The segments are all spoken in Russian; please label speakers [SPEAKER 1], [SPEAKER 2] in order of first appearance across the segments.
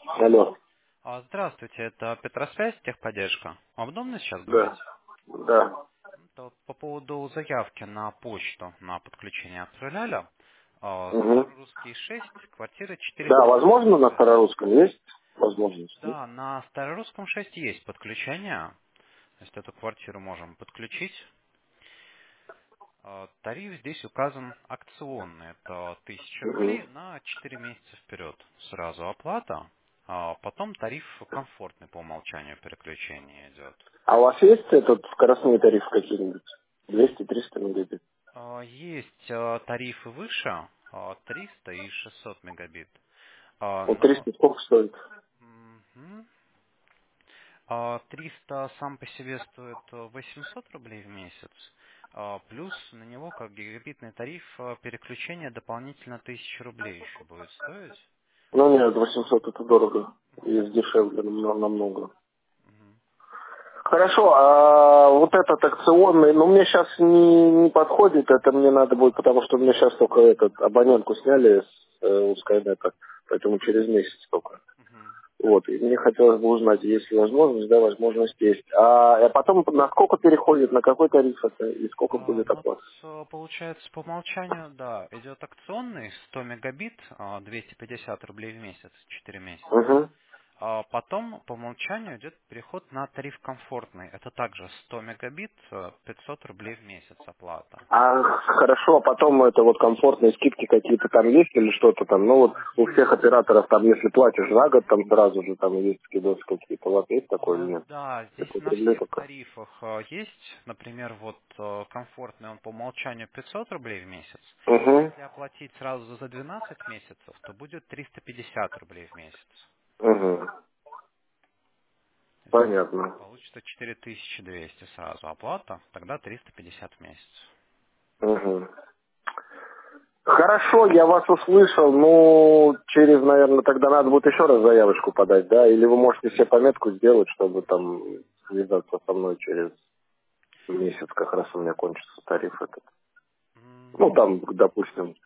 [SPEAKER 1] Алло.
[SPEAKER 2] Здравствуйте, это Петросвязь, техподдержка. Вам удобно сейчас говорить?
[SPEAKER 1] Да. Да.
[SPEAKER 2] Это по поводу заявки на почту на подключение отправляли.
[SPEAKER 1] Угу.
[SPEAKER 2] Старорусский 6, квартира
[SPEAKER 1] Да, возможно, на
[SPEAKER 2] 4090.
[SPEAKER 1] старорусском есть возможность? Нет?
[SPEAKER 2] Да, на Старорусском 6 есть подключение. То есть эту квартиру можем подключить. Тариф здесь указан акционный. Это 1000 рублей
[SPEAKER 1] Угу.
[SPEAKER 2] на 4 месяца вперед. Сразу оплата. Потом тариф комфортный по умолчанию переключения идет.
[SPEAKER 1] А у вас есть этот скоростной тариф какие-нибудь? 200-300 мегабит?
[SPEAKER 2] Есть тарифы выше, 300 и 600 мегабит.
[SPEAKER 1] Вот
[SPEAKER 2] Но
[SPEAKER 1] 300 сколько стоит?
[SPEAKER 2] мгм, 300 сам по себе стоит 800 рублей в месяц. Плюс на него, как гигабитный тариф, переключение дополнительно 1000 рублей еще будет стоить.
[SPEAKER 1] Ну нет, 800 это дорого. Есть дешевле намного.
[SPEAKER 2] Мгм.
[SPEAKER 1] Хорошо, а вот этот акционный, ну мне сейчас не подходит, это мне надо будет, потому что мне сейчас только этот абонентку сняли у Скайнета, поэтому через месяц только.
[SPEAKER 2] Мгм.
[SPEAKER 1] Вот, и мне хотелось бы узнать, есть ли возможность, да, возможность есть. А потом на сколько переходит, на какой тариф это и сколько будет
[SPEAKER 2] Ну, вот,
[SPEAKER 1] оплата?
[SPEAKER 2] получается, по умолчанию, да, идет акционный 100 мегабит, 250 рублей в месяц, 4 месяца.
[SPEAKER 1] Угу.
[SPEAKER 2] Потом по умолчанию идет переход на тариф комфортный. Это также 100 мегабит, 500 рублей в месяц оплата.
[SPEAKER 1] А хорошо, а потом это вот комфортные скидки какие-то там есть или что-то там? Ну вот у всех
[SPEAKER 2] Есть.
[SPEAKER 1] операторов там, если платишь за год, там сразу же там есть скидосы какие-то. У вас есть такое или нет?
[SPEAKER 2] Да,
[SPEAKER 1] Я
[SPEAKER 2] здесь на
[SPEAKER 1] потреблю
[SPEAKER 2] всех
[SPEAKER 1] только.
[SPEAKER 2] тарифах есть, например, вот комфортный он по умолчанию 500 рублей в месяц.
[SPEAKER 1] Угу.
[SPEAKER 2] Если оплатить сразу за 12 месяцев, то будет 350 рублей в месяц.
[SPEAKER 1] Угу.
[SPEAKER 2] То есть
[SPEAKER 1] Понятно.
[SPEAKER 2] получится 4200 сразу оплата, тогда 350 в месяц.
[SPEAKER 1] Угу. Хорошо, я вас услышал. Ну, через, наверное, тогда надо будет еще раз заявочку подать, да? Или вы можете себе пометку сделать, чтобы там связаться со мной через месяц, как раз у меня кончится тариф этот. Ну,
[SPEAKER 2] Ну,
[SPEAKER 1] там, допустим,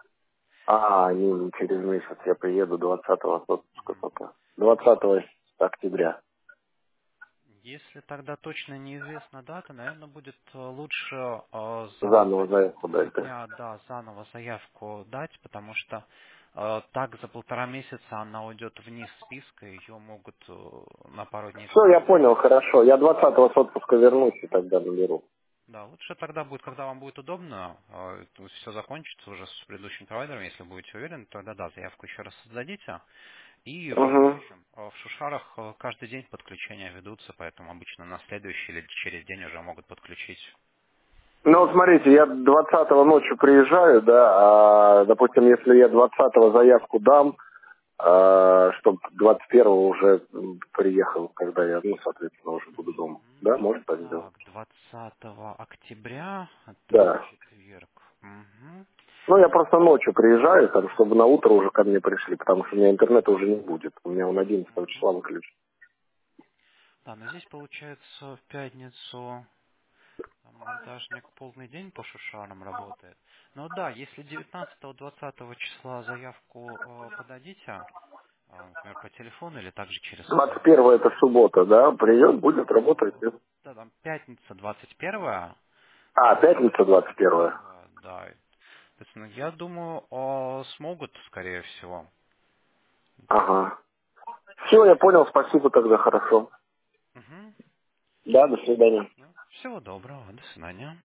[SPEAKER 1] не через месяц, я приеду 20-го с отпуска
[SPEAKER 2] мгм.
[SPEAKER 1] только. 20 октября.
[SPEAKER 2] Если тогда точно неизвестна дата, наверное, будет лучше за
[SPEAKER 1] Заново заявку
[SPEAKER 2] один-два
[SPEAKER 1] дать, да?
[SPEAKER 2] дня, да, заново заявку дать, потому что так за 1,5 месяца она уйдет вниз списка, ее могут на пару дней
[SPEAKER 1] Все, я
[SPEAKER 2] задержать.
[SPEAKER 1] понял, хорошо. Я 20-го с отпуска вернусь и тогда наберу.
[SPEAKER 2] Да, лучше тогда будет, когда вам будет удобно, все закончится уже с предыдущим провайдером, если будете уверены, тогда да, заявку еще раз создадите. И в
[SPEAKER 1] Угу.
[SPEAKER 2] будущем в Шушарах каждый день подключения ведутся, поэтому обычно на следующий или через день уже могут подключить.
[SPEAKER 1] Ну, вот смотрите, я 20-го ночью приезжаю, да, допустим, если я 20-го заявку дам, чтобы 21-го уже приехал, когда я, ну, соответственно, уже буду дома. Да, может так сделать?
[SPEAKER 2] Так, 20 октября, это
[SPEAKER 1] Да.
[SPEAKER 2] четверг. Мгм.
[SPEAKER 1] Ну, я просто ночью приезжаю, там, чтобы на утро уже ко мне пришли, потому что у меня интернета уже не будет. У меня он 11
[SPEAKER 2] Мгм.
[SPEAKER 1] числа выключен.
[SPEAKER 2] Да, но здесь получается в пятницу там монтажник полный день по Шушарам работает. Но да, если 19-20 числа заявку подадите, например, по телефону или также через соцсети.
[SPEAKER 1] 21-го это суббота, да, приезд будет работать. Нет?
[SPEAKER 2] Да, там пятница 21,
[SPEAKER 1] Пятница 21-го.
[SPEAKER 2] да. Соответственно, я думаю, смогут, скорее всего.
[SPEAKER 1] Ага. Все, я понял, спасибо тогда, хорошо.
[SPEAKER 2] Мгм.
[SPEAKER 1] Да, до свидания.
[SPEAKER 2] Всего доброго, до свидания.